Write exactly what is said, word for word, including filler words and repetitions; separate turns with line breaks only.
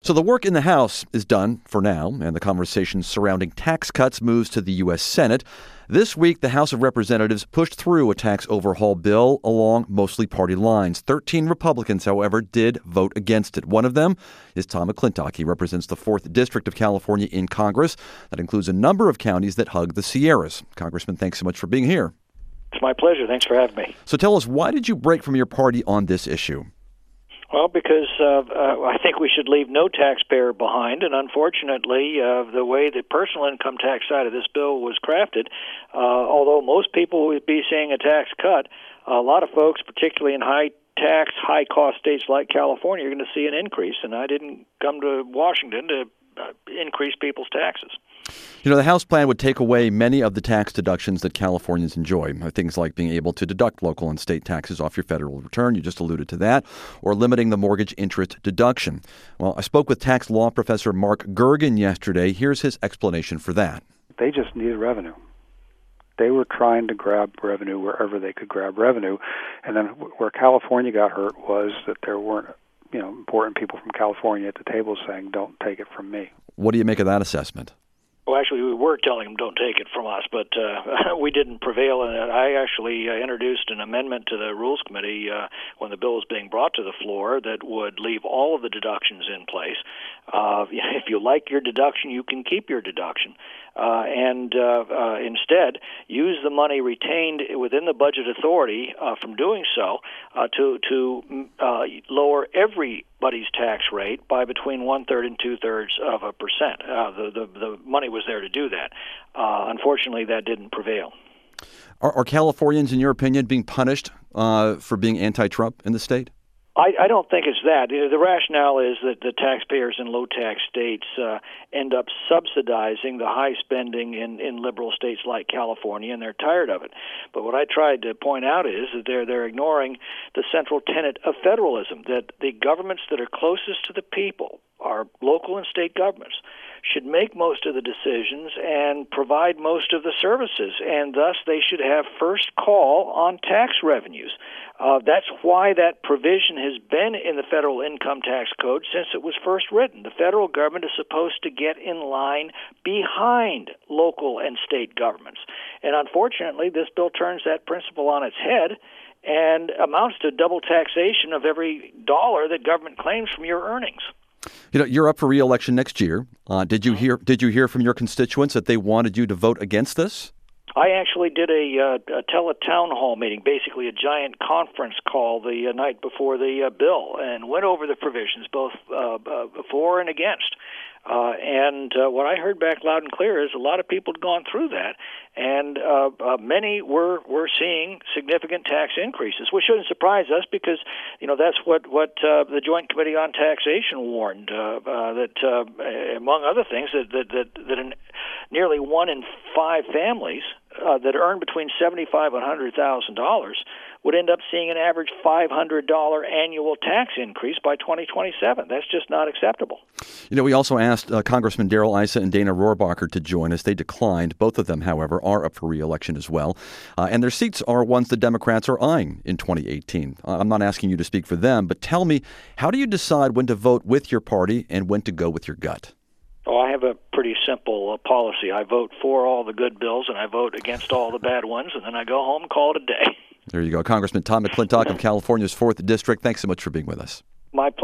So the work in the House is done for now, and the conversation surrounding tax cuts moves to the U S. Senate. This week, the House of Representatives pushed through a tax overhaul bill along mostly party lines. Thirteen Republicans, however, did vote against it. One of them is Tom McClintock. He represents the fourth District of California in Congress. That includes a number of counties that hug the Sierras. Congressman, thanks so much for being here.
It's my pleasure. Thanks for having me.
So tell us, why did you break from your party on this issue?
Well, because uh, uh, I think we should leave no taxpayer behind, and unfortunately, uh, the way the personal income tax side of this bill was crafted, uh, although most people would be seeing a tax cut, a lot of folks, particularly in high tax, high-cost states like California, are going to see an increase, and I didn't come to Washington to uh, increase people's taxes.
You know, the House plan would take away many of the tax deductions that Californians enjoy. Things like being able to deduct local and state taxes off your federal return, you just alluded to that, or limiting the mortgage interest deduction. Well, I spoke with tax law professor Mark Gergen yesterday. Here's his explanation for that.
They just needed revenue. They were trying to grab revenue wherever they could grab revenue. And then where California got hurt was that there weren't, you know, important people from California at the table saying, don't take it from me.
What do you make of that assessment?
Well, actually, we were telling them don't take it from us, but uh, we didn't prevail in it. I actually uh, introduced an amendment to the Rules Committee uh, when the bill was being brought to the floor that would leave all of the deductions in place. Uh, if you like your deduction, you can keep your deduction. Uh, and uh, uh, instead, use the money retained within the budget authority uh, from doing so uh, to, to uh, lower everybody's tax rate by between one-third and two-thirds of a percent. Uh, the, the, the money was there to do that. Uh, unfortunately, that didn't prevail.
Are, are Californians, in your opinion, being punished uh, for being anti-Trump in the state?
I, I don't think it's that. The rationale is that the taxpayers in low-tax states uh, end up subsidizing the high spending in, in liberal states like California, and they're tired of it. But what I tried to point out is that they're, they're ignoring the central tenet of federalism, that the governments that are closest to the people, our local and state governments, should make most of the decisions and provide most of the services, and thus they should have first call on tax revenues. Uh, that's why that provision has been in the federal income tax code since it was first written. The federal government is supposed to get in line behind local and state governments. And unfortunately, this bill turns that principle on its head and amounts to double taxation of every dollar that government claims from your earnings.
You know, you're up for re-election next year. Uh, did you hear? Did you hear from your constituents that they wanted you to vote against this?
I actually did a, uh, a tele-town hall meeting, basically a giant conference call the uh, night before the uh, bill, and went over the provisions, both uh, uh, for and against. Uh, and uh, what I heard back loud and clear is a lot of people had gone through that, and uh, uh, many were were seeing significant tax increases, which shouldn't surprise us because, you know, that's what what uh, the Joint Committee on Taxation warned uh, uh, that, uh, among other things, that that that, that in nearly one in five families uh, that earn between seventy-five and one hundred thousand dollars would end up seeing an average five hundred dollars annual tax increase by twenty twenty-seven. That's just not acceptable.
You know, we also asked uh, Congressman Darrell Issa and Dana Rohrabacher to join us. They declined. Both of them, however, are up for re-election as well. Uh, and their seats are ones the Democrats are eyeing in twenty eighteen. Uh, I'm not asking you to speak for them, but tell me, how do you decide when to vote with your party and when to go with your gut?
Oh, I have a pretty simple uh, policy. I vote for all the good bills and I vote against all the bad ones, and then I go home and call it a day.
There you go. Congressman Tom McClintock of California's fourth District. Thanks so much for being with us.
My pleasure.